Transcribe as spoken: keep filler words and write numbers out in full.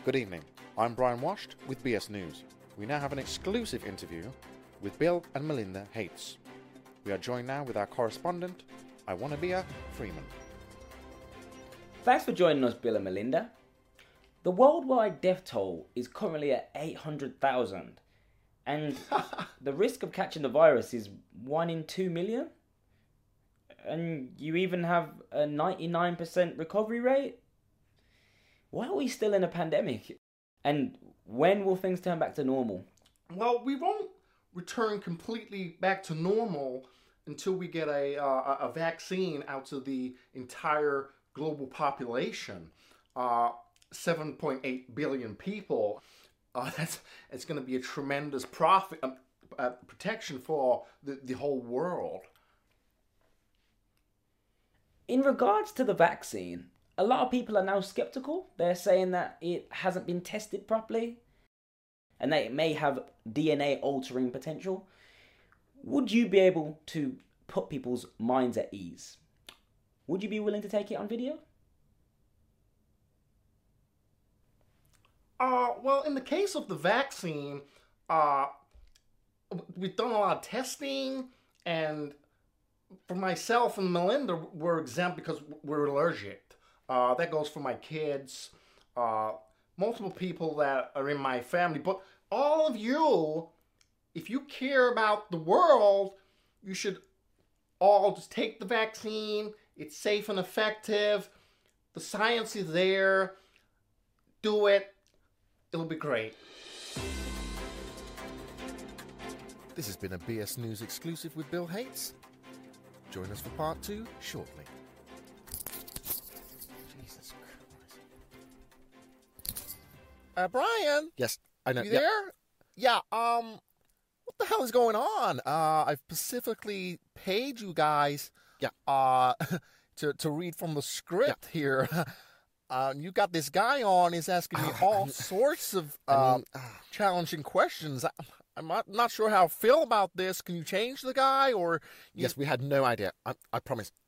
Good evening, I'm Brian Washed with B S News. We now have an exclusive interview with Bill and Melinda Hates. We are joined now with our correspondent, Iwanabia Freeman. Thanks for joining us, Bill and Melinda. The worldwide death toll is currently at eight hundred thousand, and the risk of catching the virus is one in two million. And you even have a ninety-nine percent recovery rate? Why are we still in a pandemic? And when will things turn back to normal? Well, we won't return completely back to normal until we get a uh, a vaccine out to the entire global population, uh, seven point eight billion people. Uh, that's it's going to be a tremendous profit uh, uh, protection for the, the whole world. In regards to the vaccine, a lot of people are now skeptical. They're saying that it hasn't been tested properly and that it may have D N A altering potential. Would you be able to put people's minds at ease? Would you be willing to take it on video? Uh, well, in the case of the vaccine, uh, we've done a lot of testing, and for myself and Melinda, we're exempt because we're allergic. Uh, that goes for my kids, uh, multiple people that are in my family. But all of you, if you care about the world, you should all just take the vaccine. It's safe and effective. The science is there. Do it. It'll be great. This has been a B S News exclusive with Bill Hates. Join us for part two shortly. Jesus Christ. Uh, Brian? Yes, I know. You yeah. there? Yeah, um, what the hell is going on? Uh, I've specifically paid you guys, yeah, uh, to, to read from the script here. Uh, you got this guy on, he's asking me all sorts of, uh, I mean, challenging questions. I, I'm not, not sure how I feel about this. Can you change the guy, or... You... Yes, we had no idea. I, I promise.